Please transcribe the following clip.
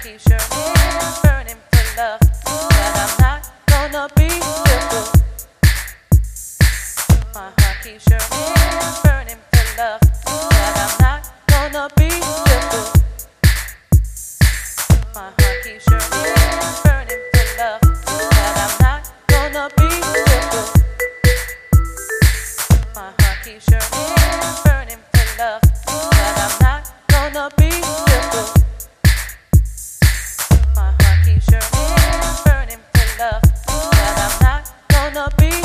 keeps burning for love, but I'm not gonna be fickle. My heart keeps burning for love, but I'm not gonna be fickle. My heart keeps burning for love, but I'm not gonna be fickle. My heart keeps burning for love, but I'm not gonna be fickle. My heart keeps burning for love, but I'm not gonna be